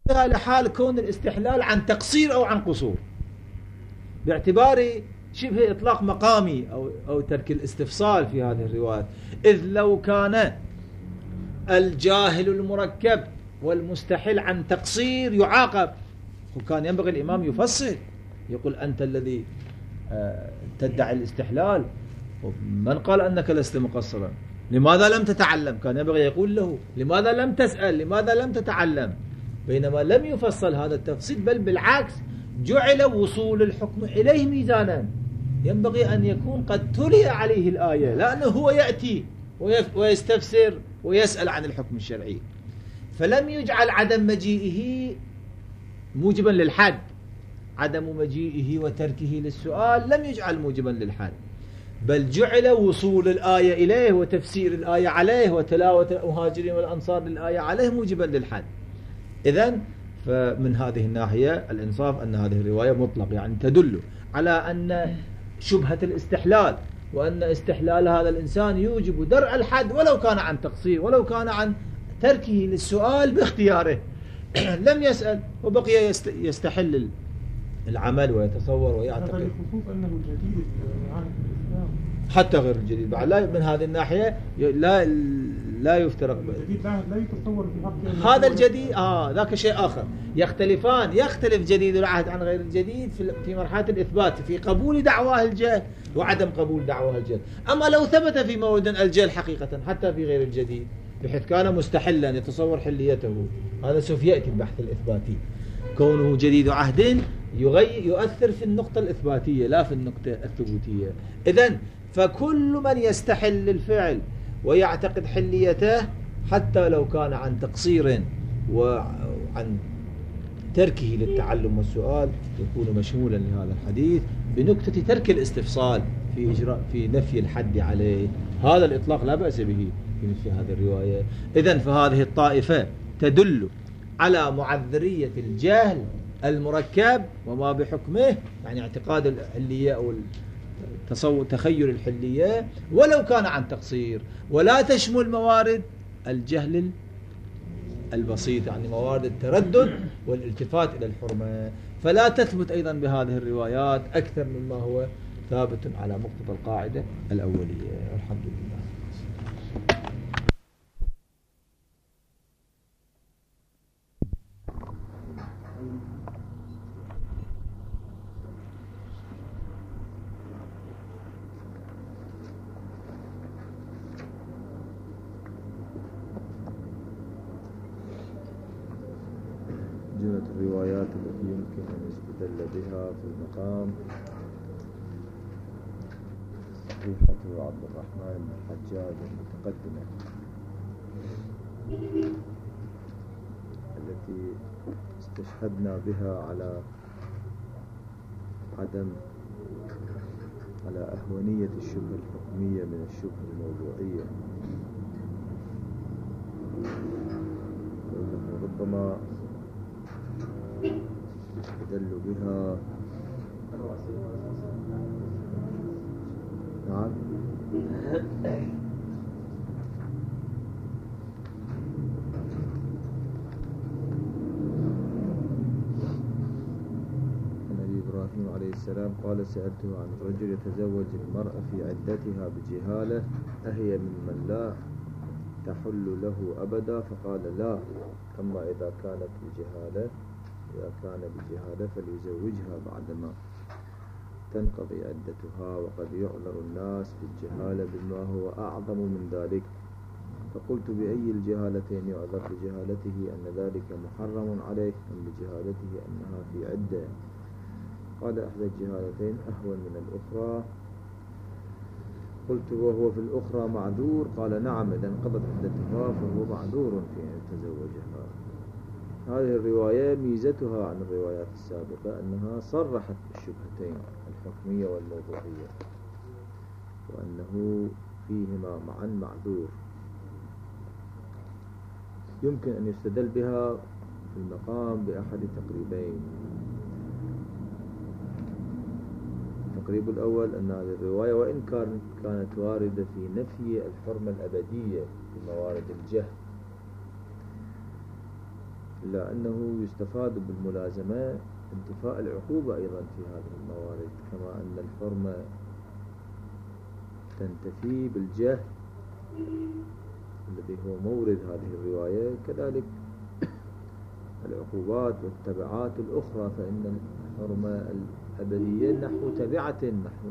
لحال كون الاستحلال عن تقصير أو عن قصور، باعتبار شبه إطلاق مقامي أو ترك الاستفصال في هذه الروايات. إذ لو كان الجاهل المركب والمستحل عن تقصير يعاقب، وكان ينبغي الإمام يفصل، يقول أنت الذي تدعي الاستحلال، من قال أنك لست مقصرا؟ لماذا لم تتعلم؟ كان ينبغي يقول له لماذا لم تسأل؟ لماذا لم تتعلم؟ بينما لم يفصل هذا التفصيل، بل بالعكس جعل وصول الحكم إليه ميزانا، ينبغي أن يكون قد تلي عليه الآية، لأنه هو يأتي ويستفسر ويسأل عن الحكم الشرعي، فلم يجعل عدم مجيئه موجبا للحد، عدم مجيئه وتركه للسؤال لم يجعل موجبا للحد، بل جعل وصول الآية إليه وتفسير الآية عليه وتلاوة المهاجرين والأنصار للآية عليه موجبا للحد. إذن فمن هذه الناحية الإنصاف أن هذه الرواية مطلق، يعني تدل على أن شبهة الاستحلال، وأن استحلال هذا الإنسان يوجب درء الحد ولو كان عن تقصير، ولو كان عن تركه للسؤال باختياره لم يسأل وبقي يستحل العمل ويتصور ويعتقد. هذا الخصوص أنه جديد عهد الإسلام، حتى غير الجديد بعد لا، من هذه الناحية لا يفترق. الجديد لا يتصور في حق هذا الجديد ذاك شيء آخر، يختلفان، يختلف جديد العهد عن غير الجديد في مرحلة الإثبات، في قبول دعواه الجهل وعدم قبول دعواه الجهل. أما لو ثبت في مورد الجهل حقيقة حتى في غير الجديد، بحيث كان مستحلا يتصور حليته، هذا سوف يأتي البحث الإثباتي، كونه جديد عهد يؤثر في النقطة الإثباتية لا في النقطة الثبوتية. إذن فكل من يستحل الفعل ويعتقد حليته حتى لو كان عن تقصير وعن تركه للتعلم والسؤال يكون مشمولا لهذا الحديث بنكتة ترك الاستفصال في نفي الحد عليه. هذا الإطلاق لا بأس به في مثل هذه الرواية. إذن فهذه الطائفة تدل على معذرية الجهل المركب وما بحكمه، يعني اعتقاد الحلية أو تخيل الحلية ولو كان عن تقصير، ولا تشمل موارد الجهل البسيط، يعني موارد التردد والالتفات إلى الحرمة، فلا تثبت أيضا بهذه الروايات أكثر مما هو ثابت على مقتضى القاعدة الأولية. والحمد لله. جملة الروايات التي يمكن أن يستدل بها في المقام: صحيحة عبد الرحمن بن الحجاج المتقدمة التي استشهدنا بها على أهونية الشبهة الحكمية من الشبهة الموضوعية، وأنه ربما يستدل بها نعم النبي إبراهيم عليه السلام قال: سألته عن رجل يتزوج المرأة في عدتها بجهالة أهي ممن لا تحل له أبدا؟ فقال: لا، أما إذا كانت بجهالة فليزوجها بعدما تنقضي عدتها، وقد يعذر الناس بالجهالة بما هو أعظم من ذلك. فقلت: بأي الجهالتين يعذر؟ بجهالته أن ذلك محرم عليه، أم بجهالته أنها في عدة؟ قال: إحدى الجهالتين أهون من الأخرى. قلت: وهو في الأخرى معذور؟ قال: نعم، إذا انقضت عدتها فهو معذور في أن يتزوجها. هذه الرواية ميزتها عن الروايات السابقة أنها صرحت بالشبهتين الحكمية والموضوعية، وأنه فيهما معا معذور. يمكن أن يستدل بها في المقام بأحد تقريبين. التقريب الأول أن هذه الرواية وإن كانت واردة في نفي الحرمة الأبدية في موارد الجهل، إلا أنه يستفاد بالملازمة انتفاء العقوبة أيضا في هذه الموارد، كما أن الحرمة تنتفي بالجهل الذي هو مورد هذه الرواية، كذلك العقوبات والتبعات الأخرى، فإن الحرمة الأبدية نحو تبعة، نحو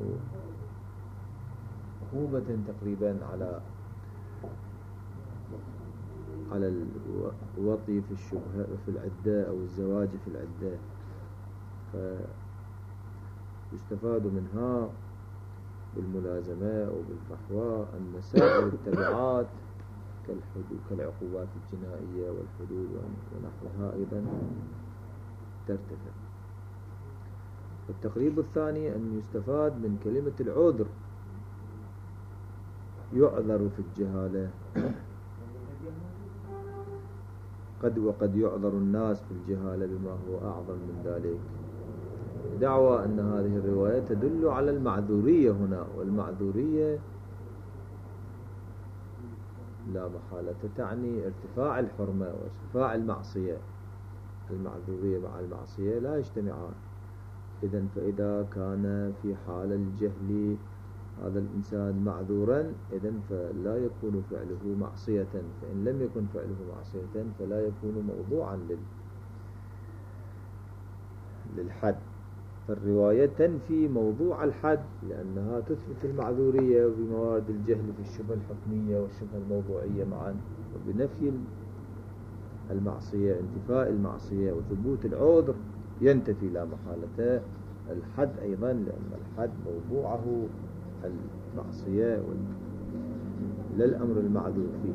عقوبة تقريبا على الوطي في الشبهة في العدة أو الزواج في العدة، فيستفاد منها بالملازمة أو بالفحوى أن سائر التبعات كالعقوبات الجنائية والحدود ونحوها أيضا ترتفع. والتقريب الثاني أن يستفاد من كلمة العذر، يعذر في الجهالة، وقد يعذر الناس في الجهالة بما هو أعظم من ذلك. دعوى أن هذه الرواية تدل على المعذورية هنا، والمعذورية لا محالة تعني ارتفاع الحرمة وارتفاع المعصية. المعذورية مع المعصية لا يجتمعان. إذن فإذا كان في حال الجهل هذا الإنسان معذورا، إذن فلا يكون فعله معصية، فإن لم يكن فعله معصية فلا يكون موضوعا للحد. فالرواية تنفي موضوع الحد لأنها تثبت المعذورية بموارد الجهل في الشبهة الحكمية والشبهة الموضوعية معا، وبنفي المعصية انتفاء المعصية وثبوت العذر ينتفي لا محالة الحد أيضا، لأن الحد موضوعه المعصية لا الأمر المعذور فيه.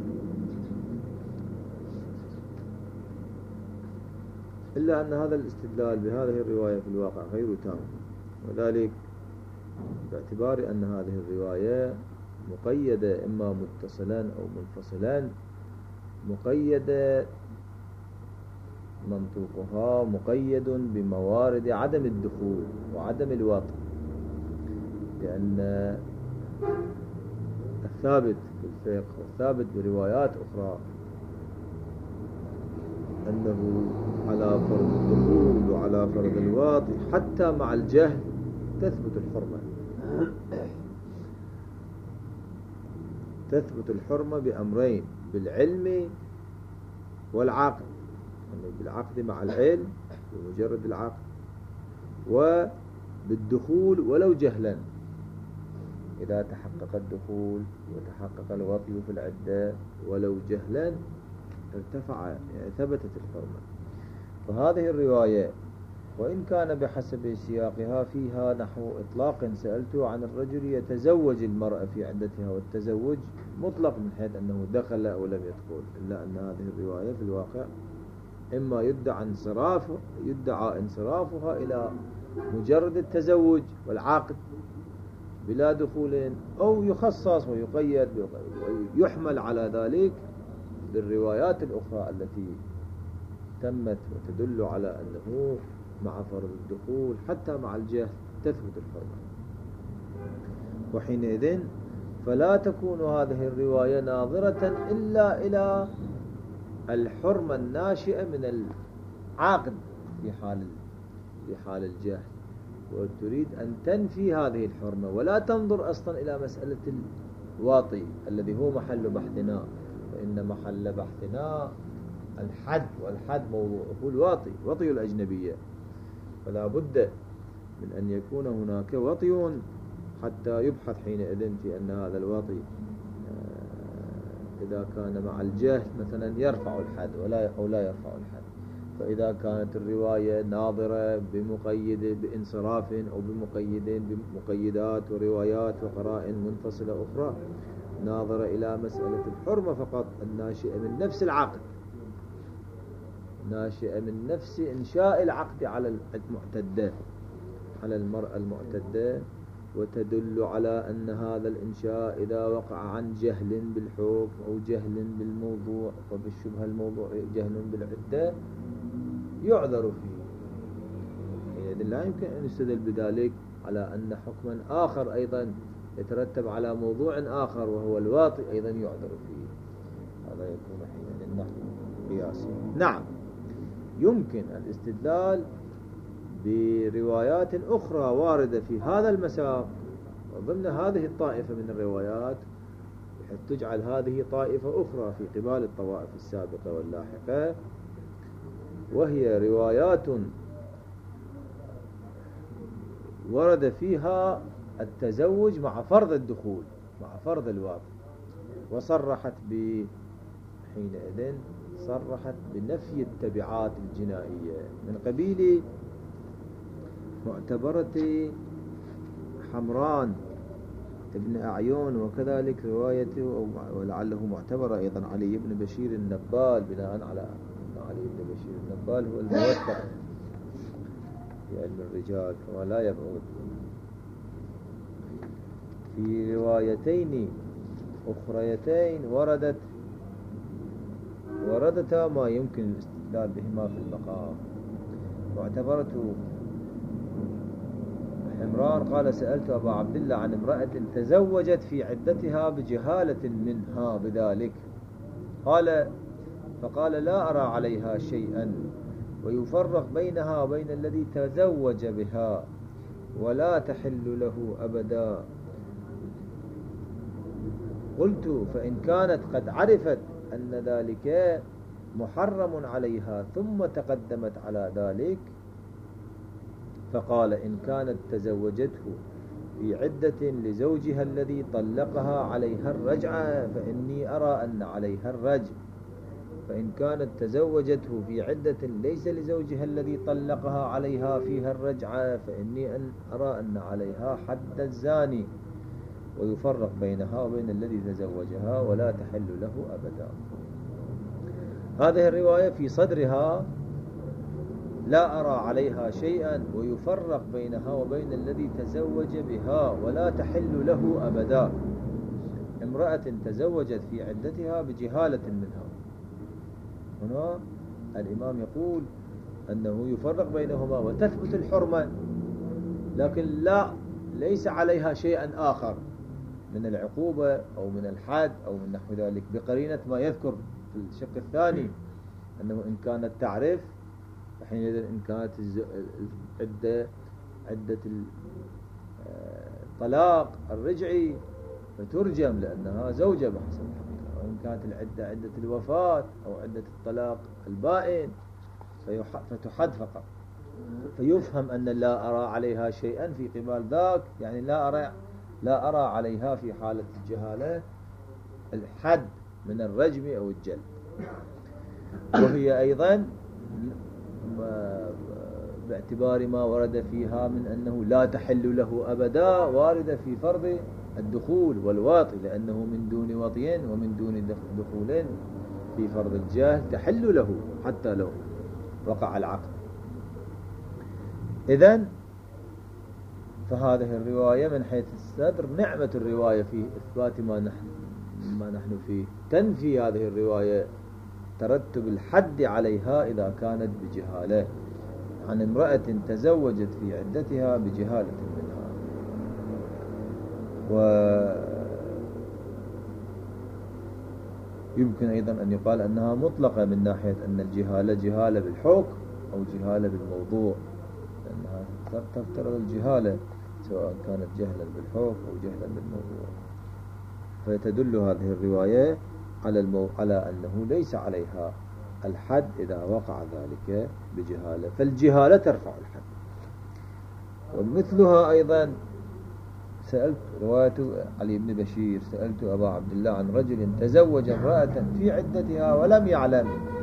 إلا أن هذا الاستدلال بهذه الرواية في الواقع غير تام، وذلك باعتبار أن هذه الرواية مقيدة إما متصلا أو منفصلا، مقيدة منطوقها مقيد بموارد عدم الدخول وعدم الوطء، لأن الثابت في الفقه والثابت بروايات أخرى أنه على فرض الدخول وعلى فرض الواطي حتى مع الجهل تثبت الحرمة. تثبت الحرمة بأمرين: بالعلم والعقد، يعني بالعقد مع العلم بمجرد العقد، وبالدخول ولو جهلا. إذا تحقق الدخول وتحقق الوطي في العدة ولو جهلا ارتفع، يعني ثبتت الحرمة. فهذه الرواية وإن كان بحسب سياقها فيها نحو إطلاق، سألت عن الرجل يتزوج المرأة في عدتها، والتزوج مطلق من حيث أنه دخل أو لم يدخل، إلا أن هذه الرواية في الواقع إما يدعى انصرافها إلى مجرد التزوج والعقد بلا دخول، أو يخصص ويقيد ويحمل على ذلك بالروايات الأخرى التي تمت وتدل على أنه مع فرض الدخول حتى مع الجهل تثبت الحرمة. وحينئذ فلا تكون هذه الرواية ناظرة إلا إلى الحرمة الناشئة من العقد في حال الجهل، وتريد أن تنفي هذه الحرمة ولا تنظر أصلا إلى مسألة الواطي الذي هو محل بحثنا، فإن محل بحثنا الحد، والحد موضوعه الواطي، وطي الأجنبية، فلا بد من أن يكون هناك وطي حتى يبحث حينئذ في أن هذا الوطي إذا كان مع الجهل مثلا يرفع الحد أو لا يرفع الحد. فإذا كانت الرواية ناظرة بانصراف أو بمقيدات وروايات وقرائن منفصلة أخرى ناظرة إلى مسألة الحرمة فقط الناشئة من نفس العقد، ناشئة من نفس إنشاء العقد على المعتدة، على المرأة المعتدة، وتدل على أن هذا الإنشاء إذا وقع عن جهل بالحكم أو جهل بالموضوع وبالشبهة الموضوعية جهل بالعدة يعذر فيه. إذن لا يمكن أن يستدل بذلك على أن حكما آخر أيضا يترتب على موضوع آخر وهو الواطئ أيضا يعذر فيه، هذا يكون حينئذ النحو قياسي. نعم. يمكن الاستدلال بروايات أخرى واردة في هذا المساق ضمن هذه الطائفة من الروايات، بحيث تجعل هذه طائفة أخرى في قبال الطوائف السابقة واللاحقة، وهي روايات ورد فيها التزوج مع فرض الدخول، مع فرض الواطن، وصرحت حينئذ صرحت بنفي التبعات الجنائية من قبيل معتبرة حمران ابن أعيون، وكذلك روايته ولعله معتبر أيضا علي بن بشير النبال، بناء على علي بن بشير النبال هو الموثق في علم الرجال ولا يبعد. في روايتين أخريتين وردتا ما يمكن الاستدلال بهما في المقام. معتبرة حمران قال: سألت أبا عبد الله عن امرأة تزوجت في عدتها بجهالة منها بذلك، فقال: لا أرى عليها شيئا، ويفرق بينها وبين الذي تزوج بها، ولا تحل له أبدا. قلت: فإن كانت قد عرفت أن ذلك محرم عليها ثم تقدمت على ذلك؟ فقال: إن كانت تزوجته في عدة لزوجها الذي طلقها عليها الرجعة فإني أرى أن عليها الرجع، فإن كانت تزوجته في عدة ليس لزوجها الذي طلقها عليها فيها الرجعة فإني أرى أن عليها حد الزاني، ويفرق بينها وبين الذي تزوجها ولا تحل له أبدا. هذه الرواية في صدرها: لا أرى عليها شيئا، ويفرق بينها وبين الذي تزوج بها ولا تحل له أبدا. امرأة تزوجت في عدتها بجهالة منها، هنا الإمام يقول أنه يفرق بينهما وتثبت الحرمة، لكن ليس عليها شيئا آخر من العقوبة أو من الحد أو من نحو ذلك، بقرينة ما يذكر في الشق الثاني أنه إن كانت تعرف حينئذ إن كانت عدة الطلاق الرجعي فترجم لأنها زوجة بحسب الحقيقة، وإن كانت العدة عدة الوفاة أو عدة الطلاق البائن فتحد فقط. فيفهم أن لا أرى عليها شيئا في قبال ذاك، يعني لا أرى عليها في حالة الجهالة الحد من الرجم أو الجلد. وهي أيضا باعتبار ما ورد فيها من أنه لا تحل له أبدا واردة في فرض الدخول والواطي، لأنه من دون وطي ومن دون دخول في فرض الجاهل تحل له حتى لو وقع العقد. إذن فهذه الرواية من حيث الصدر نعمة الرواية في إثبات ما نحن فيه، تنفي هذه الرواية ترتب الحد عليها إذا كانت بجهالة عن امرأة تزوجت في عدتها بجهالة منها. ويمكن أيضا أن يقال أنها مطلقة من ناحية أن الجهالة جهالة بالحكم أو جهالة بالموضوع، لأنها تفترض الجهالة سواء كانت جهلا بالحكم أو جهلا بالموضوع. فتدل هذه الرواية على أنه ليس عليها الحد إذا وقع ذلك بجهالة، فالجهالة ترفع الحد. ومثلها أيضا سألت رواية علي بن بشير: سألت أبا عبد الله عن رجل تزوج امرأة في عدتها ولم يعلم،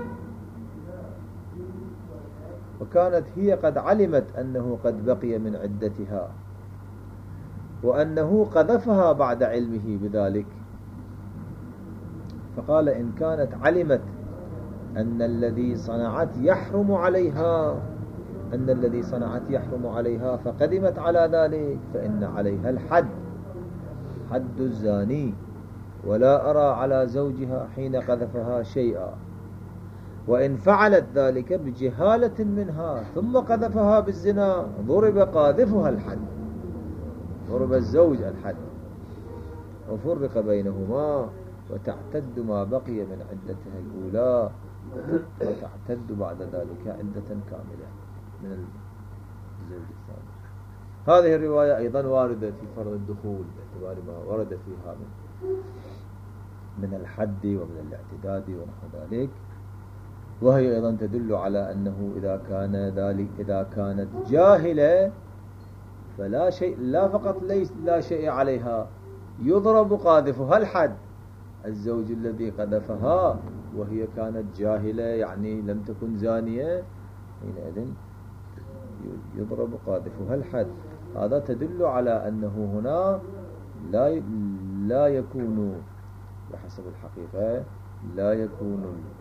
وكانت هي قد علمت أنه قد بقي من عدتها وأنه قذفها بعد علمه بذلك، فقال: إن كانت علمت أن الذي صنعت يحرم عليها فقدمت على ذلك فإن عليها الحد، حد الزاني، ولا أرى على زوجها حين قذفها شيئا. وإن فعلت ذلك بجهالة منها ثم قذفها بالزنا ضرب قاذفها الحد، ضرب الزوج الحد، وفرق بينهما وتعتد ما بقي من عدتها الأولى وتعتد بعد ذلك عدة كاملة من الزوج الثاني. هذه الرواية أيضا واردة في فرض الدخول باعتبار ما ورد فيها من الحد ومن الاعتداد ونحو ذلك، وهي أيضا تدل على أنه إذا كانت جاهلة فلا شيء، لا فقط ليس لا شيء عليها، يضرب قاذفها الحد. الزوج الذي قذفها وهي كانت جاهلة يعني لم تكن زانية، حينئذ يضرب قاذفها الحد. هذا تدل على أنه هنا لا يكون بحسب الحقيقة لا يكون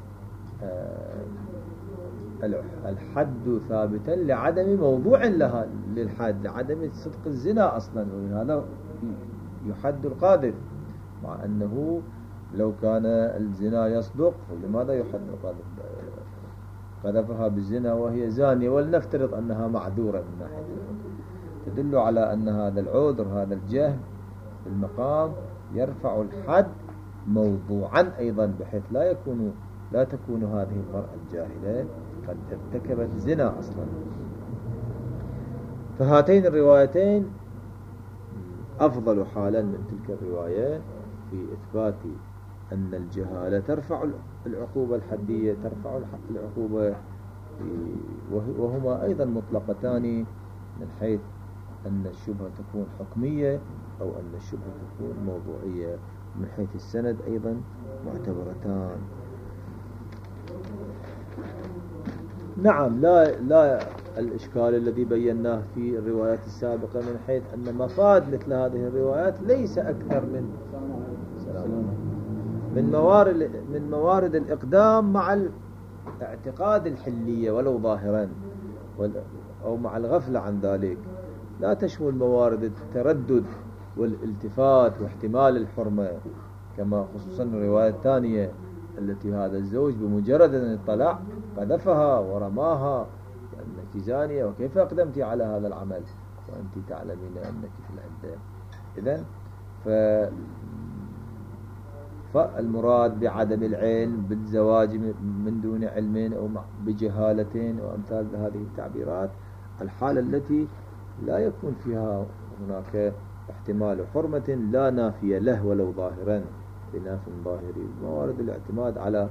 الحد ثابتا لعدم موضوع لها للحد، لعدم صدق الزنا أصلا، وهذا يحد القاذف، مع أنه لو كان الزنا يصدق لماذا يحد القاذف؟ قذفها بالزنا وهي زانية، ولنفترض أنها معذورة من ناحية تدل على أن هذا العذر هذا الجهل في المقام يرفع الحد موضوعا أيضا، بحيث لا تكون هذه المرأة الجاهلة قد ارتكبت زنا أصلا. فهاتين الروايتين أفضل حالا من تلك الرواية في إثبات أن الجهالة ترفع العقوبة الحدية، ترفع العقوبة، وهما أيضا مطلقتان من حيث أن الشبهة تكون حكمية أو أن الشبهة تكون موضوعية. من حيث السند أيضا معتبرتان. نعم، لا الإشكال الذي بيناه في الروايات السابقة من حيث أن مفاد مثل هذه الروايات ليس أكثر من موارد الإقدام مع الاعتقاد الحلية ولو ظاهرا، أو مع الغفلة عن ذلك. لا تشمل موارد التردد والالتفات واحتمال الحرمة، كما خصوصا الرواية الثانية التي هذا الزوج بمجرد أن اطلع قذفها ورماها أنك زانية وكيف أقدمت على هذا العمل وأنت تعلمين أنك في العدة. إذن فالمراد بعدم العلم بالزواج من دون علم أو بجهالة وأمثال هذه التعبيرات الحالة التي لا يكون فيها هناك احتمال حرمة لا نافية له ولو ظاهرا بناف ظاهري. موارد الاعتماد على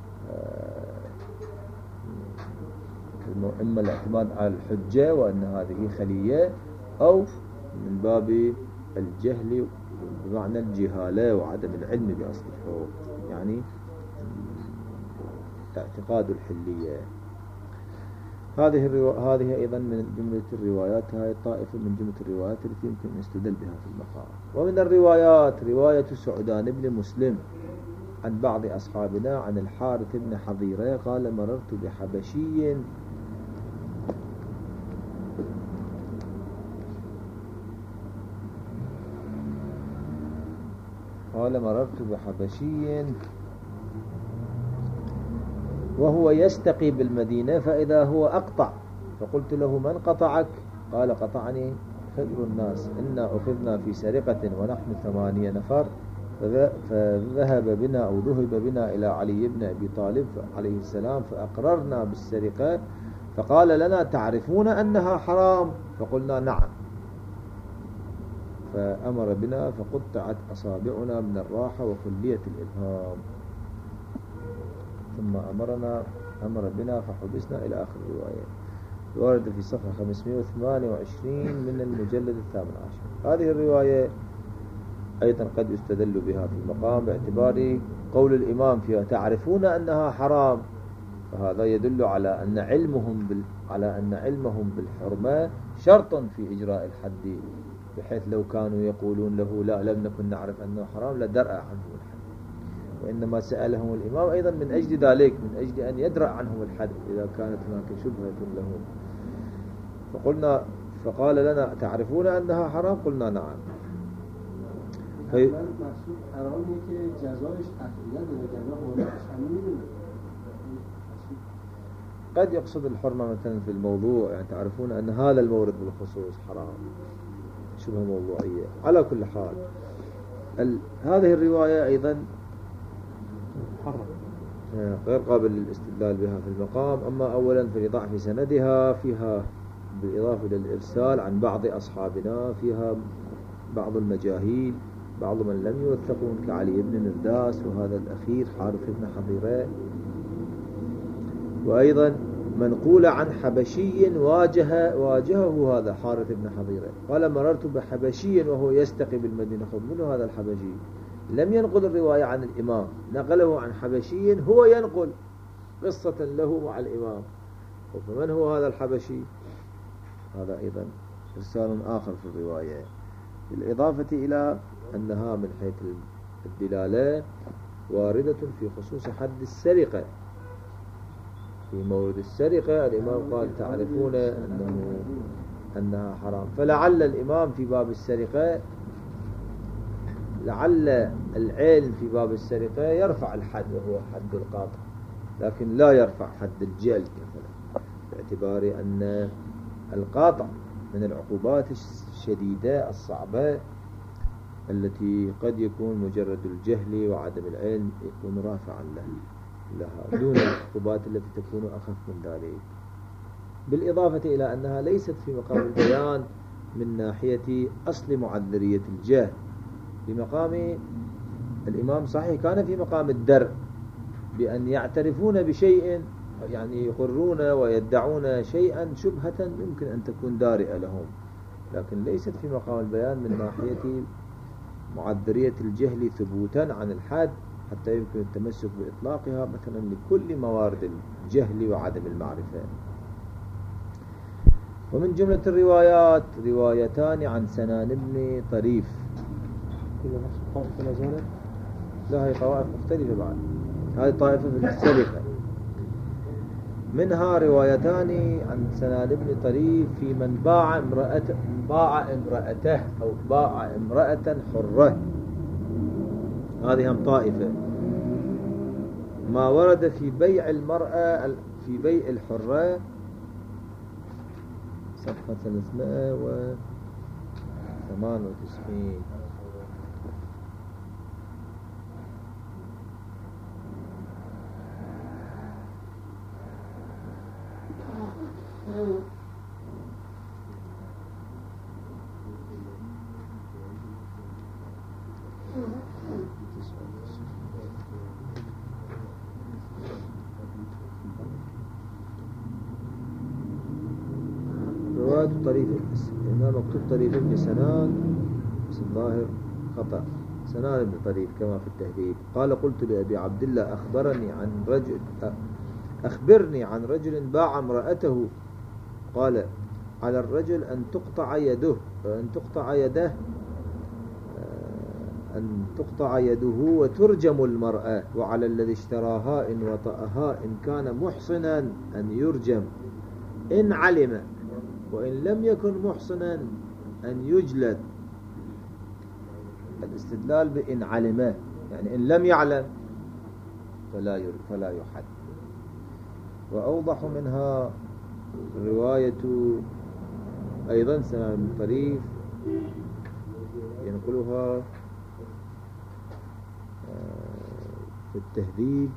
إما الاعتماد على الحجة وأن هذه خلية، أو من باب الجهل بمعنى الجهالة وعدم العلم بأصل الحكم، يعني اعتقاد الحلية. هذه أيضا من جملة الروايات، هذه طائفة من جملة الروايات التي يمكن أن يستدل بها في المقام. ومن الروايات رواية سعدان بن مسلم عن بعض أصحابنا عن الحارث بن حظيرة قال مررت بحبشي وهو يستقي بالمدينة فإذا هو أقطع، فقلت له من قطعك؟ قال قطعني خير الناس، إنا أخذنا في سرقة ونحن 8 نفر، فذهب بنا إلى علي بن أبي طالب عليه السلام فأقررنا بالسرقة، فقال لنا تعرفون أنها حرام؟ فقلنا نعم، فأمر بنا فقطعت أصابعنا من الراحة وكلية الإبهام، ثم أمر بنا فحبسنا إلى آخر الرواية. ورد في صفحة 528 من المجلد 18. هذه الرواية أيضا قد يستدل بها في المقام باعتبار قول الإمام فيها تعرفون أنها حرام، فهذا يدل على أن علمهم بالحرمة شرط في إجراء الحد، بحيث لو كانوا يقولون له لا لم نكن نعرف أنه حرام لدرأ عنهم الحد، وإنما سألهم الإمام أيضا من أجل ذلك، من أجل أن يدرأ عنهم الحد إذا كانت هناك شبهة لهم. فقال لنا تعرفون أنها حرام؟ قلنا نعم. قد يقصد الحرمة مثلا في الموضوع، يعني تعرفون أن هذا المورد بالخصوص حرام، شبه موضوعية. على كل حال هذه الرواية أيضا غير قابل للاستدلال بها في المقام. أما أولا فلضعف سندها، فيها بالإضافة للإرسال عن بعض أصحابنا فيها بعض المجاهيل، بعض من لم يوثقون كعلي بن مرداس، وهذا الأخير حارث بن حضيرة. وأيضا منقول عن حبشي واجهه هذا حارث بن حضيرة، قال مررت بحبشي وهو يستقي بالمدينة. خذ منه هذا الحبشي، لم ينقل الرواية عن الإمام، نقله عن حبشي هو ينقل قصة له مع الإمام. فمن هو هذا الحبشي؟ هذا أيضا إرسال آخر في الرواية، بالإضافة إلى أنها من حيث الدلالة واردة في خصوص حد السرقة. في مورد السرقة الإمام قال تعرفون أنها حرام، فلعل الإمام في باب السرقة، لعل العلم في باب السرقة يرفع الحد وهو حد القاطع، لكن لا يرفع حد الجلد مثلا، باعتبار أن القاطع من العقوبات الشديدة الصعبة التي قد يكون مجرد الجهل وعدم العلم يكون رافعا لها دون العقوبات التي تكون أخف من ذلك. بالإضافة إلى أنها ليست في مقام البيان من ناحية أصل معذرية الجهل. في مقام الإمام صحيح كان في مقام الدرء بأن يعترفون بشيء، يعني يقرون ويدعون شيئا شبهة يمكن أن تكون دارئة لهم، لكن ليست في مقام البيان من ناحية معذرية الجهل ثبوتا عن الحد حتى يمكن التمسك بإطلاقها مثلا لكل موارد الجهل وعدم المعرفة. ومن جملة الروايات روايتان عن سنان بن طريف. لا، هي طوائف مختلفة بعد، هذه طائفة في السرقة. منها روايتان عن سنان بن طريف في من باع امرأته أو باع امرأة حرة، هذه هم طائفة. ما ورد في بيع المرأة في بيع الحرة صفحة 398. رواية طريف هنا مكتوب طريف بن سنان، بس الظاهر خطأ، سنان بن طريف كما في التهذيب. قال قلت لأبي عبد الله أخبرني عن رجل باع امرأته، قال على الرجل أن تقطع يده وترجم المرأة، وعلى الذي اشتراها إن وطأها إن كان محصنا أن يرجم إن علم، وإن لم يكن محصنا أن يجلد. الاستدلال بإن علم يعني إن لم يعلم فلا يحد. وأوضح منها رواية أيضا سنان بن طريف ينقلها في التهذيب،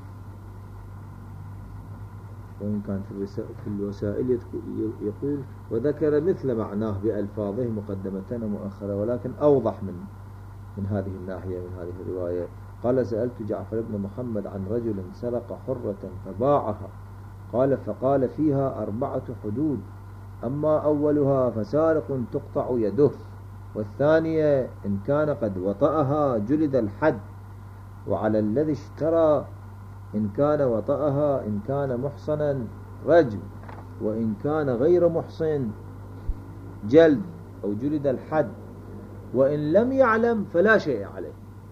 وإن كان في الوسائل يقول وذكر مثل معناه بألفاظه مقدمة ومؤخرة، ولكن أوضح من هذه الناحية من هذه الرواية. قال سألت جعفر بن محمد عن رجل سرق حرة فباعها، فقال فيها 4 حدود، أما أولها فسارق تقطع يده، والثانية إن كان قد وطأها جلد الحد، وعلى الذي اشترى إن كان وطأها إن كان محصنا رجم، وإن كان غير محصن جلد أو جلد الحد، وإن لم يعلم فلا شيء عليه،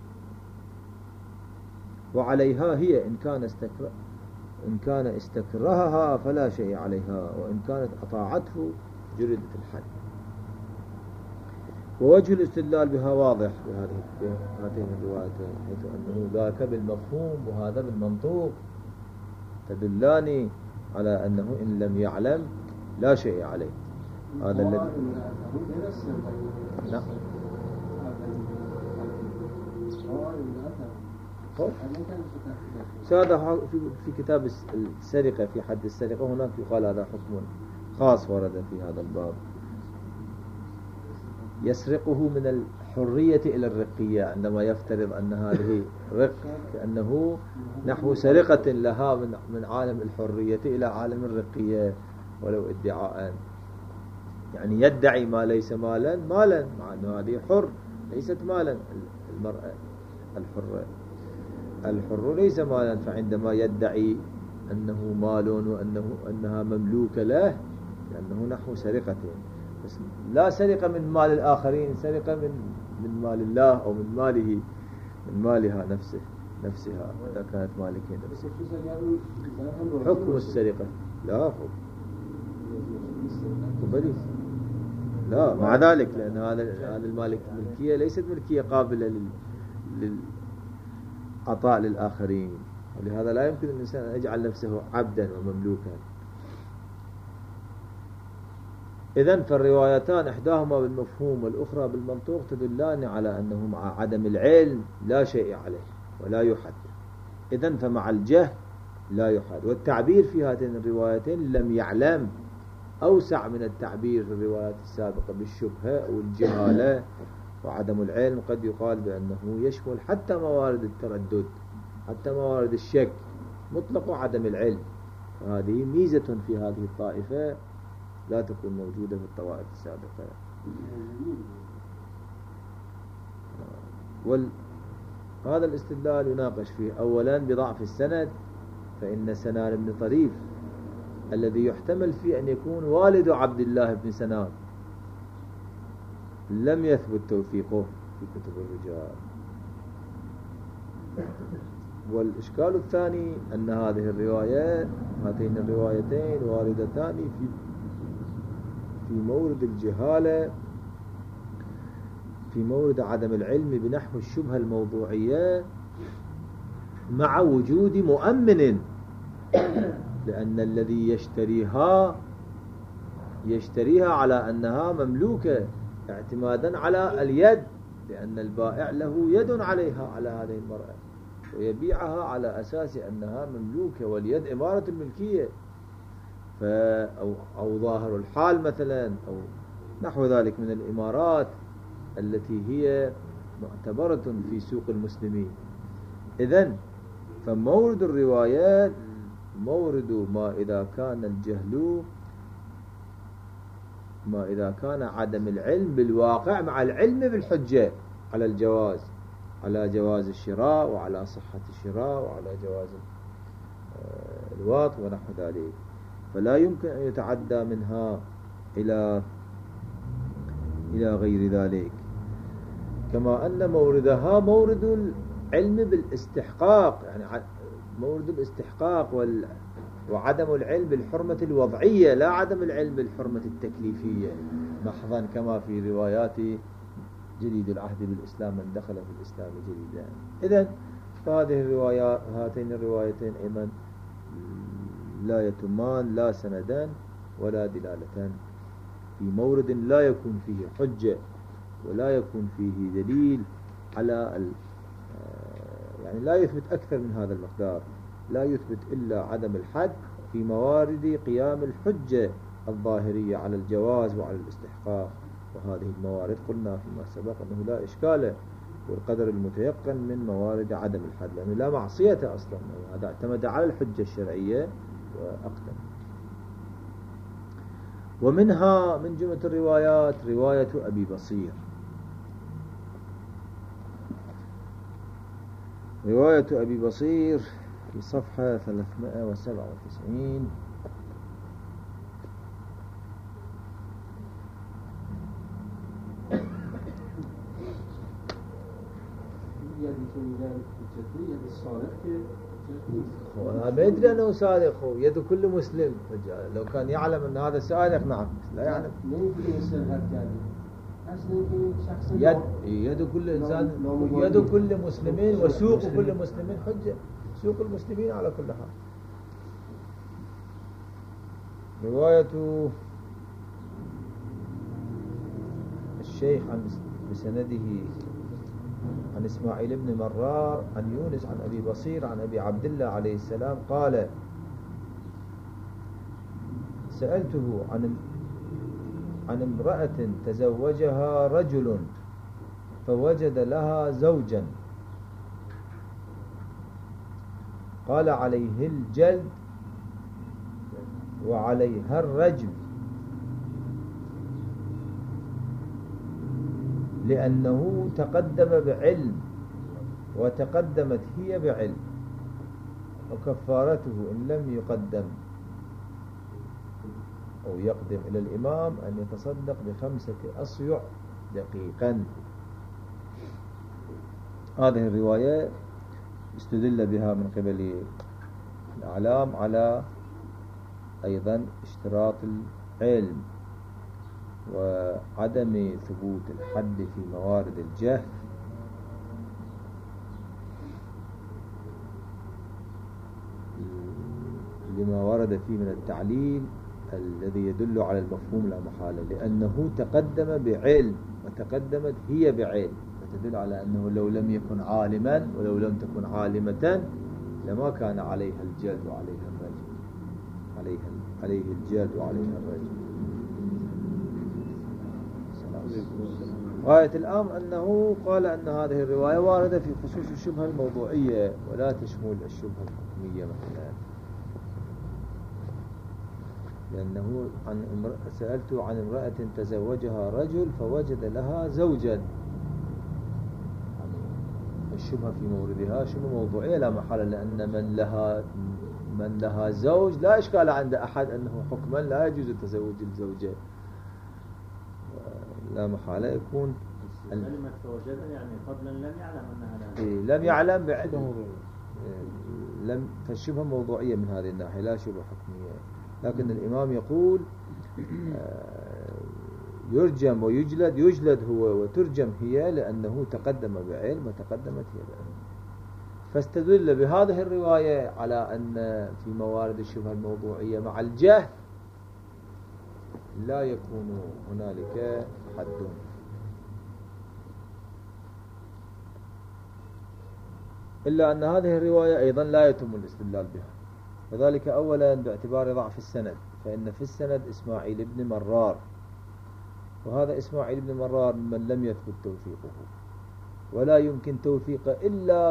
وعليها هي إن كان استكرهها فلا شيء عليها، وإن كانت أطاعته جلدت الحد. ووجه الاستدلال بها واضح بهاتين الروايتين، حيث أنه ذاك بالمفهوم وهذا بالمنطوق تدلان على أنه إن لم يعلم لا شيء عليه. هذا الذي هذا في كتاب السرقة، في حد السرقة هناك يقال هذا حكم خاص ورد في هذا الباب. يسرقه من الحرية إلى الرقية، عندما يفترض أن هذه رق كأنه نحو سرقة لها من عالم الحرية إلى عالم الرقية، ولو ادعاء، يعني يدعي ما ليس مالا مع أنه هذه حر ليست مالا. المرأة الحر ليس مالا، فعندما يدعي أنه مال وأنها مملوكة له لأنه نحو سرقة، بس لا سرقة من مال الآخرين، سرقة من مال الله أو من ماله، من مالها نفسها إذا كانت مالكة نفسها. حكم السرقة لا حكم لا مع ذلك، لأن هذا المالك ملكية ليست ملكية قابلة للعطاء للآخرين، ولهذا لا يمكن الإنسان أن يجعل نفسه عبدا ومملوكا. إذن فالروايتان إحداهما بالمفهوم والأخرى بالمنطوق تدلان على أنه مع عدم العلم لا شيء عليه ولا يحد. إذن فمع الجهل لا يحد. والتعبير في هاتين الروايتين لم يعلم أوسع من التعبير في الروايات السابقة بالشبهة والجهالة وعدم العلم. قد يقال بأنه يشمل حتى موارد التردد، حتى موارد الشك، مطلق عدم العلم. فهذه ميزة في هذه الطائفة لا تكون موجودة في الطوائف السابقة. هذا الاستدلال يناقش فيه أولا بضعف السند، فإن سنان بن طريف الذي يحتمل فيه أن يكون والد عبد الله بن سنان لم يثبت توثيقه في كتب الرجال. والإشكال الثاني أن هاتين الروايتين واردتان في مورد الجهالة، في مورد عدم العلم بنحو الشبهة الموضوعية، مع وجود مؤمن، لأن الذي يشتريها على أنها مملوكة اعتمادا على اليد، لأن البائع له يد عليها على هذه المرأة، ويبيعها على أساس أنها مملوكة، واليد إمارة الملكية، أو ظاهر الحال مثلا، أو نحو ذلك من الإمارات التي هي معتبرة في سوق المسلمين. إذن فمورد الروايات مورد ما إذا كان عدم العلم بالواقع مع العلم بالحجة على الجواز، على جواز الشراء وعلى صحة الشراء وعلى جواز الواط ونحو ذلك، فلا يمكن أن يتعدى منها إلى غير ذلك. كما أن موردها مورد العلم بالاستحقاق، يعني مورد الاستحقاق وعدم العلم بالحرمة الوضعية، لا عدم العلم بالحرمة التكليفية محضا، كما في روايات جديد العهد بالإسلام من دخل في الإسلام جديدا. إذن هاتين الروايتين أيضا لا يتمان لا سندا ولا دلالة في مورد لا يكون فيه حجة ولا يكون فيه دليل على يعني لا يثبت أكثر من هذا المقدار، لا يثبت إلا عدم الحد في موارد قيام الحجة الظاهرية على الجواز وعلى الاستحقاق. وهذه الموارد قلنا فيما سبق أنه لا إشكال، والقدر المتيقن من موارد عدم الحد، لأنه لا معصية أصلا، هذا اعتمد على الحجة الشرعية وأقدم. ومنها من جملة الروايات رواية أبي بصير. رواية أبي بصير في صفحة 397. أنا ما أدري أنه سارق، يد كل مسلم رجال، لو كان يعلم أن هذا سارق نعم، لا يعلم. يد كل إنسان، يد كل مسلمين، وسوق كل مسلمين حجة، سوق المسلمين على كل حال. رواية الشيخ عن بسنده عن إسماعيل بن مرار عن يونس عن أبي بصير عن أبي عبد الله عليه السلام قال سألته عن امرأة تزوجها رجل فوجد لها زوجا قال عليه الجلد وعليها الرجم لأنه تقدم بعلم وتقدمت هي بعلم وكفارته إن لم يقدم أو يقدم إلى الإمام أن يتصدق ب5 أصيع دقيقا. هذه الرواية استدل بها من قبل الأعلام على أيضا اشتراط العلم وعدم ثبوت الحد في موارد الجهل لما ورد فيه من التعليل الذي يدل على المفهوم لا محالة، لأنه تقدم بعلم وتقدمت هي بعلم، فتدل على أنه لو لم يكن عالما ولو لم تكن عالمة لما كان عليها الجلد وعليها الرجم، عليه الجلد وعليها الرجم. غاية الأمر أنه قال أن هذه الرواية واردة في خصوص الشبهة الموضوعية ولا تشمل الشبهة الحكمية مثلا، لأنه سألته عن امرأة تزوجها رجل فوجد لها زوجا، يعني الشبهة في موردها شبهة موضوعية لا محالة، لأن من لها زوج لا إشكال عند أحد أنه حكما لا يجوز تزوج الزوجة، لا محالة يكون كلمة فوجد يعني قبلا لم يعلم أنها لم يعلم بعلم، فالشبهة موضوعية من هذه الناحية لا شبهة حكمية. لكن الإمام يقول يرجم ويجلد، يجلد هو وترجم هي لأنه تقدم بعلم وتقدمت هي بعلم، فاستدل بهذه الرواية على أن في موارد الشبهة الموضوعية مع الجهل لا يكون هنالك حد. إلا أن هذه الرواية أيضا لا يتم الاستدلال بها، وذلك أولا باعتبار ضعف السند، فإن في السند إسماعيل بن مرار، وهذا إسماعيل بن مرار من لم يثبت توثيقه، ولا يمكن توثيقه إلا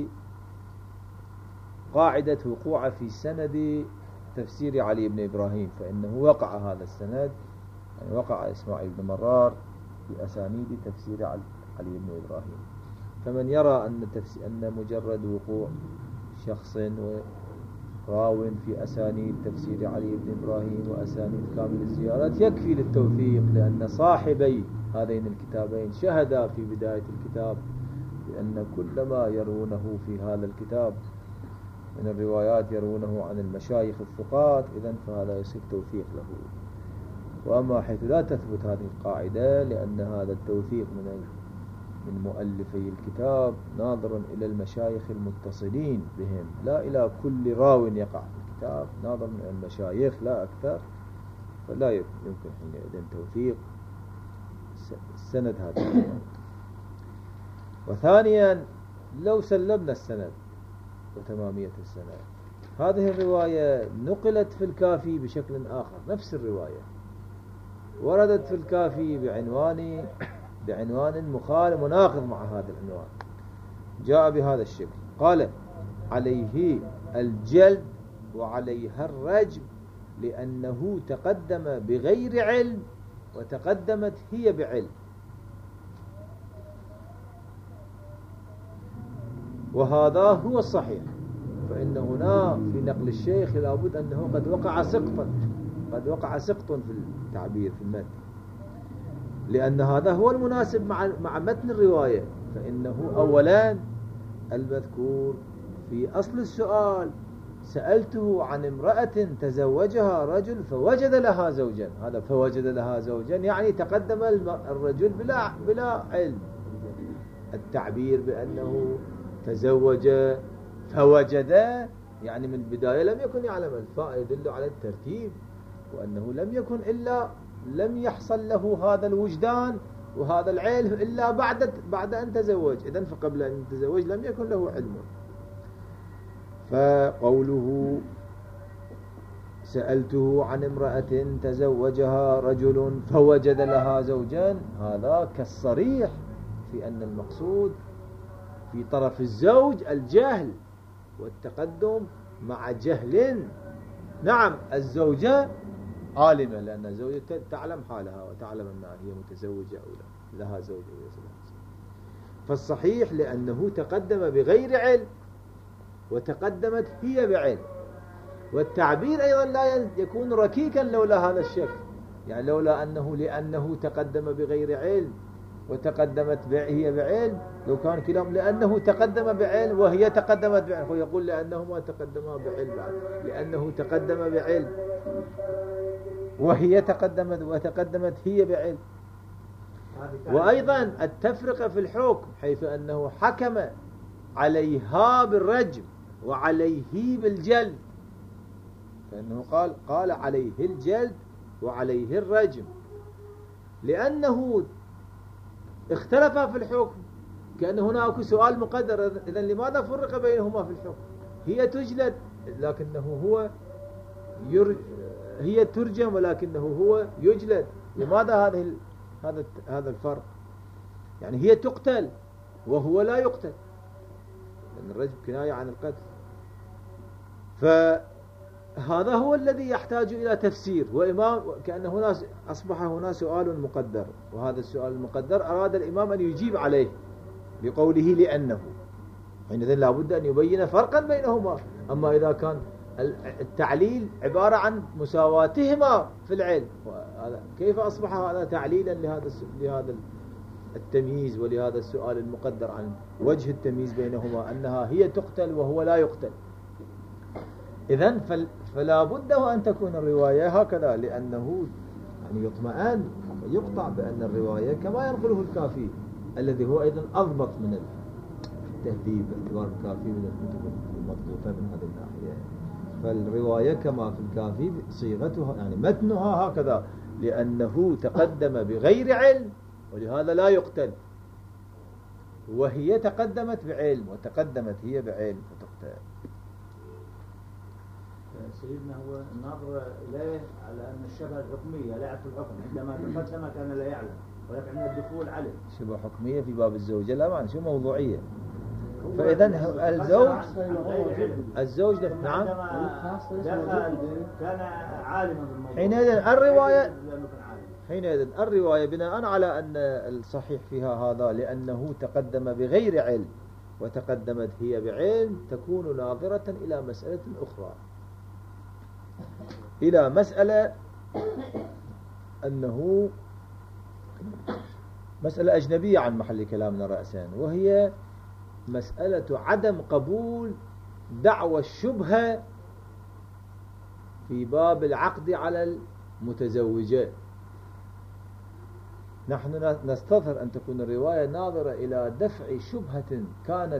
بقاعدة وقوع في سند تفسير علي بن إبراهيم، فإنه وقع هذا السند، يعني وقع إسماعيل بن مرار في أسانيد تفسير علي بن إبراهيم. فمن يرى أن مجرد وقوع شخص راو في أسانيد تفسير علي بن إبراهيم وأسانيد كامل الزيارات يكفي للتوثيق، لأن صاحبي هذين الكتابين شهدا في بداية الكتاب بأن كل ما يرونه في هذا الكتاب من الروايات يرونه عن المشايخ الثقات، إذن فهذا يصير توثيق له. وأما حيث لا تثبت هذه القاعدة لأن هذا التوثيق من مؤلفي الكتاب ناظر إلى المشايخ المتصلين بهم لا إلى كل راو يقع في الكتاب، ناظر إلى المشايخ لا أكثر، فلا يمكن حينئذ توثيق السند هذا. وثانيا لو سلمنا السند وتمامية السند، هذه الرواية نقلت في الكافي بشكل آخر، نفس الرواية وردت في الكافي بعنوان مخالف مناقض مع هذا العنوان، جاء بهذا الشكل، قال عليه الجلد وعليها الرجم لأنه تقدم بغير علم وتقدمت هي بعلم. وهذا هو الصحيح، فإن هنا في نقل الشيخ لابد أنه قد وقع سقط في التعبير في المتن، لأن هذا هو المناسب مع متن الرواية. فإنه أولا المذكور في أصل السؤال سألته عن امرأة تزوجها رجل فوجد لها زوجا، هذا فوجد لها زوجا يعني تقدم الرجل بلا علم. التعبير بأنه تزوج فوجد يعني من البداية لم يكن يعلم، الفاء يدل على الترتيب، وأنه لم يكن إلا لم يحصل له هذا الوجدان وهذا العلم إلا بعد أن تزوج. إذن فقبل أن يتزوج لم يكن له علم. فقوله سألته عن امرأة تزوجها رجل فوجد لها زوجان، هذا كالصريح في أن المقصود في طرف الزوج الجهل والتقدم مع جهل. نعم الزوجة عالمة لأن الزوجة تعلم حالها وتعلم أنها هي متزوجة أو لا لها زوج أو زوج. فالصحيح لأنه تقدم بغير علم وتقدمت هي بعلم. والتعبير أيضا لا يكون ركيكا لولا هذا الشك، يعني لولا أنه لأنه تقدم بغير علم وتقدمت هي بعلم، لو كان كلام لأنه تقدم بعلم وهي تقدمت بعلم، هو يقول لأنهما تقدما بعلم، لأنه تقدم بعلم وهي تقدمت هي بعلم. وأيضا التفرقة في الحكم حيث أنه حكم عليها بالرجم وعليه بالجلد، فإنه قال عليه الجلد وعليه الرجم لأنه اختلف في الحكم، كأن هناك سؤال مقدر. إذن لماذا فرق بينهما في الحكم؟ هي تجلد لكنه هو هي ترجم ولكنه هو يجلد. لماذا هذا الفرق؟ يعني هي تقتل وهو لا يقتل، لأن الرجم كناية عن القتل. فهذا هو الذي يحتاج إلى تفسير وإمام، كأن هنا أصبح هنا سؤال مقدر، وهذا السؤال المقدر أراد الإمام أن يجيب عليه بقوله لأنه، حينئذ لا بد أن يبين فرقا بينهما. أما إذا كان التعليل عبارة عن مساواتهما في العلم، كيف أصبح هذا تعليلا لهذا التمييز ولهذا السؤال المقدر عن وجه التمييز بينهما أنها هي تقتل وهو لا يقتل؟ إذن فلا بد أن تكون الرواية هكذا، لأنه يعني يطمئن ويقطع بأن الرواية كما ينقله الكافي الذي هو أيضا أضبط من التهذيب، باعتبار الكافي من الكتب المضبوطة من هذه الناحية. فالرواية كما في الكافي صيغتها يعني متنها هكذا، لأنه تقدم بغير علم ولهذا لا يقتل، وهي تقدمت بعلم وتقدمت هي بعلم فتقتل. سيدنا هو النظر إليه على أن الشبهة الحكمية لا يعرف الحكم، عندما تقدم كان لا يعلم، ولكن عند الدخول علم. شبهة حكمية في باب الزوجة لا معنى شو موضوعية. فإذا الزوج نعم دخل كان عالما بالموضوع، حينئذ الرواية بناء على أن الصحيح فيها هذا لأنه تقدم بغير علم وتقدمت هي بعلم، تكون ناظرة إلى مسألة أخرى، إلى مسألة أنه مسألة أجنبية عن محل كلامنا رأسا، وهي مسألة عدم قبول دعوى الشبهة في باب العقد على المتزوجات. نحن نستظهر أن تكون الرواية ناظرة إلى دفع شبهة كانت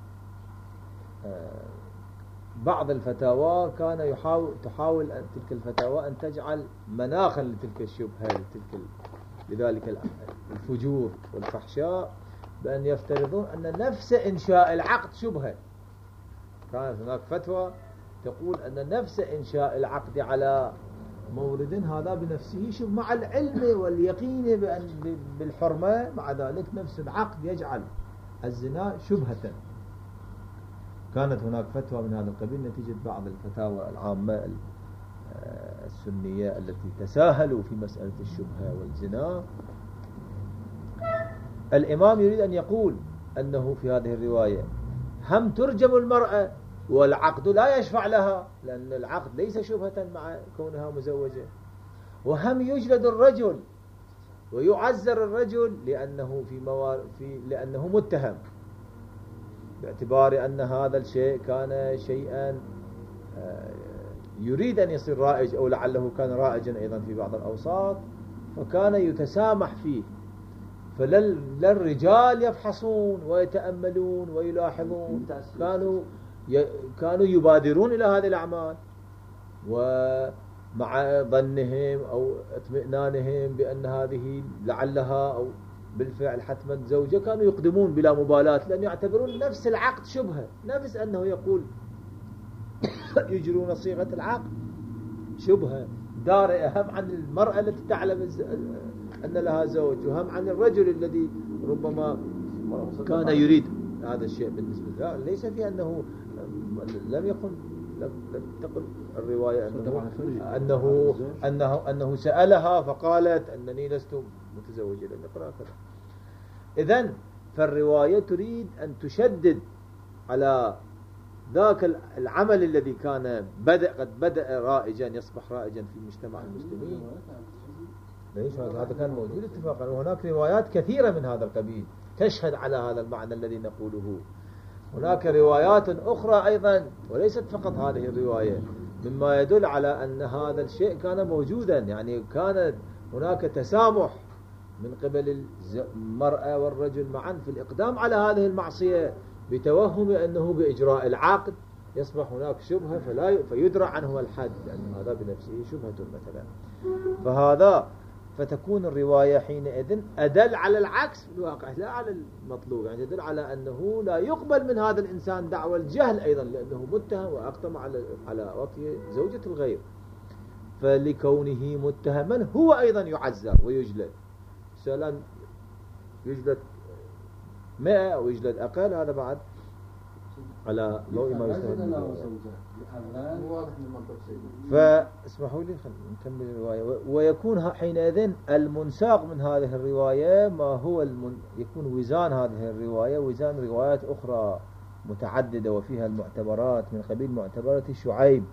بعض الفتاوى كان تحاول تلك الفتاوى أن تجعل مناخا لتلك الشبهة لذلك الفجور والفحشاء، بأن يفترضون أن نفس إنشاء العقد شبهة. كانت هناك فتوى تقول أن نفس إنشاء العقد على مورد هذا بنفسه شبهة، مع العلم واليقين بالحرمة، مع ذلك نفس العقد يجعل الزنا شبهة. كانت هناك فتوى من هذا القبيل نتيجة بعض الفتاوى العامة السنية التي تساهلوا في مسألة الشبهة والزنا. الإمام يريد أن يقول أنه في هذه الرواية هم ترجم المرأة والعقد لا يشفع لها، لأن العقد ليس شبهة مع كونها مزوجة، وهم يجلد الرجل ويعزر الرجل لأنه متهم، باعتبار أن هذا الشيء كان شيئا يريد أن يصير رائج، أو لعله كان رائجا أيضا في بعض الأوساط فكان يتسامح فيه. فلا الرجال يفحصون ويتأملون ويلاحظون، كانوا يبادرون إلى هذه الأعمال، ومع ظنهم أو اطمئنانهم بأن هذه لعلها أو بالفعل حتما زوجة كانوا يقدمون بلا مبالاة، لأن يعتبرون نفس العقد شبهة، نفس أنه يقول يجرون صيغة العقد شبهة دارئة، هم عن المرأة التي تعلم أن لها زوج، وهم عن الرجل الذي ربما كان يريد هذا الشيء. بالنسبة له ليس في أنه لم تقل الرواية أنه سألها فقالت أنني لست متزوجة، لم يقرأ كذا. إذن فالرواية تريد أن تشدد على ذاك العمل الذي كان قد بدأ رائجا، يصبح رائجا في مجتمع المسلمين. ليش هذا كان موجود اتفاقا، وهناك روايات كثيرة من هذا القبيل تشهد على هذا المعنى الذي نقوله. هناك روايات أخرى أيضا وليست فقط هذه الرواية، مما يدل على أن هذا الشيء كان موجودا، يعني كان هناك تسامح من قبل المرأة والرجل معا في الإقدام على هذه المعصية، بتوهم أنه بإجراء العقد يصبح هناك شبهة فيدرى عنه الحد، لأن هذا بنفسه شبهة مثلا. فتكون الرواية حينئذ أدل على العكس في الواقع، لا على المطلوب، يعني تدل على أنه لا يقبل من هذا الإنسان دعوى الجهل أيضا، لأنه متهم وأقدم على وطي زوجة الغير، فلكونه متهما هو أيضا يعزر ويجلد، سواء يجلد 100 أو يجلد أقل، هذا بعد على ضوء ما يستهد. فاسمحوا لي نكمل الرواية. ويكون حينئذ المنساق من هذه الرواية ما هو يكون وزان هذه الرواية وزان روايات أخرى متعددة وفيها المعتبرات من قبيل معتبرة شعيب.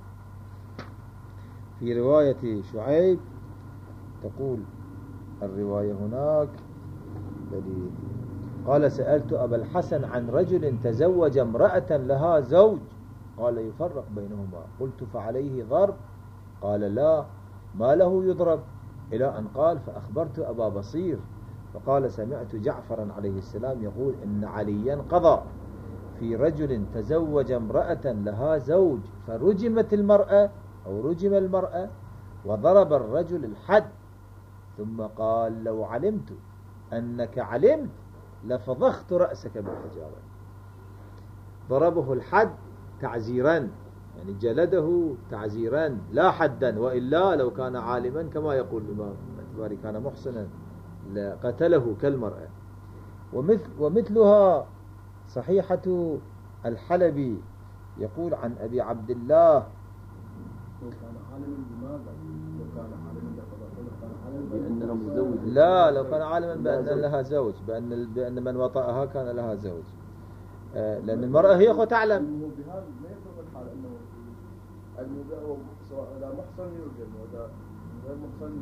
في رواية شعيب تقول الرواية هناك الذي قال: سألت أبا الحسن عن رجل تزوج امرأة لها زوج، قال: يفرق بينهما. قلت: فعليه ضرب؟ قال: لا، ما له يضرب. إلى أن قال: فأخبرت أبا بصير فقال: سمعت جعفرا عليه السلام يقول إن عليا قضى في رجل تزوج امرأة لها زوج فرجمت المرأة أو رجم المرأة وضرب الرجل الحد، ثم قال: لو علمت أنك علمت لفضخت رأسك بالحجارة. ضربه الحد تعزيرا، يعني جلده تعزيرا لا حدا، وإلا لو كان عالما كما يقول الإمام باعتباره كان محسنا لقتله كالمرأة. ومثلها صحيحة الحلبي يقول عن أبي عبد الله: لو كان عالما بماذا؟ لو كان عالما بأنها متزوجة. لا، لو كان عالما بأن لها زوج، بأن من وطأها كان لها زوج، لأن المرأة هي أخو تعلم. بهذا ما يفرق الحال أنه المذاع سواء لا محصن يرجم ولا غير محصن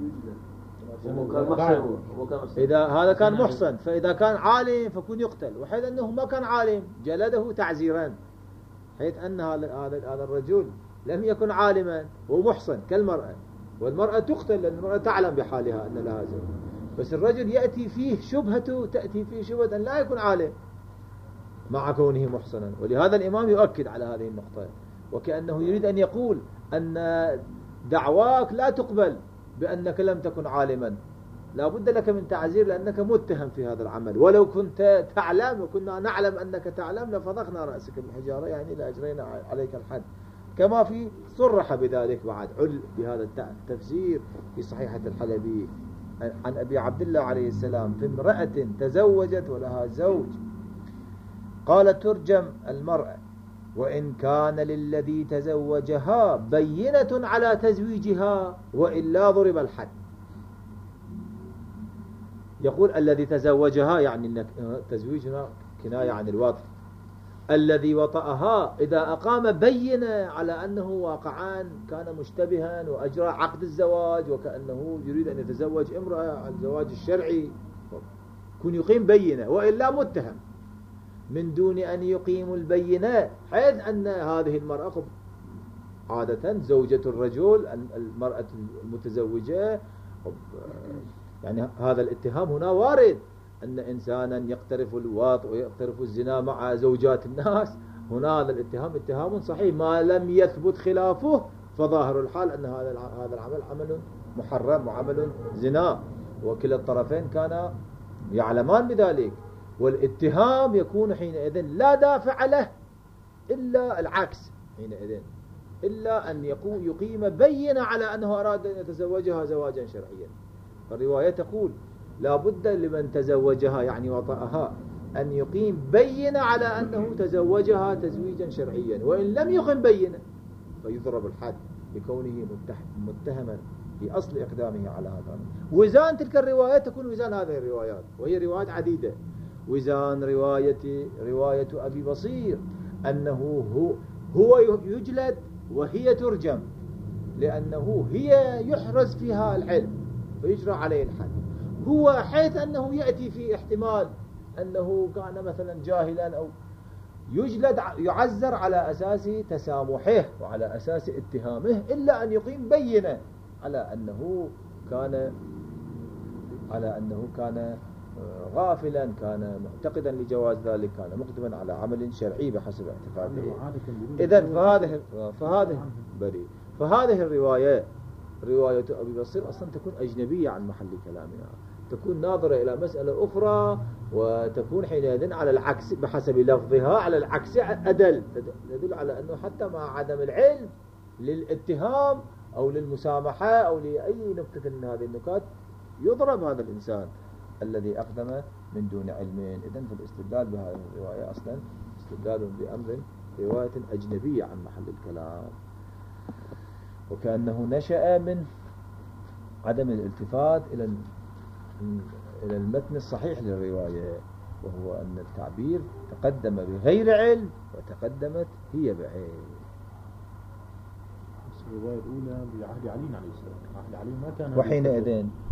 يجلد. إذا هذا كان محصن، فإذا كان عالم فكون يقتل، وحيث أنه ما كان عالم جلده تعزيرا، حيث أن هذا الرجل لم يكن عالما ومحصن كالمرأة، والمرأة تقتل لأن المرأة تعلم بحالها أن لها زوج، بس الرجل تأتي فيه شبهة أن لا يكون عالم مع كونه محصنا. ولهذا الإمام يؤكد على هذه النقطة، وكأنه يريد أن يقول أن دعواك لا تقبل بأنك لم تكن عالما، لا بد لك من تعزير لأنك متهم في هذا العمل، ولو كنت تعلم وكنا نعلم أنك تعلم لفضخنا رأسك بالحجارة، يعني لأجرينا عليك الحد، كما في صرح بذلك بعد بهذا التفسير في صحيحة الحلبي عن أبي عبد الله عليه السلام في امرأة تزوجت ولها زوج، قال: ترجم المرأة وإن كان للذي تزوجها بينة على تزويجها وإلا ضرب الحد. يقول الذي تزوجها يعني تزويجها كناية عن الوطء، الذي وطأها إذا أقام بينة على أنه واقعا كان مشتبها وأجرى عقد الزواج وكأنه يريد أن يتزوج امرأة على الزواج الشرعي، كن يقيم بينة، وإلا متهم من دون أن يقيم البينة، حيث أن هذه المرأة عادة زوجة الرجل، المرأة المتزوجة، يعني هذا الاتهام هنا وارد، أن إنسانا يقترف الوطء ويقترف الزنا مع زوجات الناس، هنا هذا الاتهام اتهام صحيح ما لم يثبت خلافه، فظاهر الحال أن هذا العمل عمل محرم وعمل زنا، وكلا الطرفين كان يعلمان بذلك. والاتهام يكون حينئذ لا دافع له إلا العكس حينئذ، إلا أن يقيم بينة على أنه أراد أن يتزوجها زواجا شرعيا. الرواية تقول لا بد لمن تزوجها يعني وطأها أن يقيم بينة على أنه تزوجها تزويجا شرعيا، وإن لم يقم بينة فيضرب الحد لكونه متهما في أصل إقدامه على هذا. وزان تلك الروايات تكون وزان هذه الروايات، وهي روايات عديدة. وزان رواية أبي بصير أنه هو يجلد وهي ترجم، لأنه هي يحرز فيها العلم فيجرى عليه الحد. هو حيث أنه يأتي في احتمال أنه كان مثلا جاهلا أو يجلد يعزر على أساس تسامحه وعلى أساس اتهامه، إلا أن يقيم بينة على أنه كان غافلا، كان معتقدا لجواز ذلك، كان مقدما على عمل شرعي بحسب اعتقاده. إذن فهذه الرواية رواية أبي بصير أصلا تكون أجنبية عن محل كلامنا، تكون ناظرة إلى مسألة أخرى، وتكون حينئذ على العكس بحسب لفظها، على العكس أدل تدل على أنه حتى مع عدم العلم للاتهام أو للمسامحة أو لأي نكتة من هذه النكات يضرب هذا الإنسان الذي أقدم من دون علم. إذن فالاستدلال بهذه الرواية أصلا استدلال بأمر رواية أجنبية عن محل الكلام، وكأنه نشأ من عدم الالتفات إلى المتن الصحيح للرواية، وهو أن التعبير تقدم بغير علم وتقدمت هي بعلم. الرواية الأولى بعهد علي عليه السلام، عهد علي ما كان وحينئذ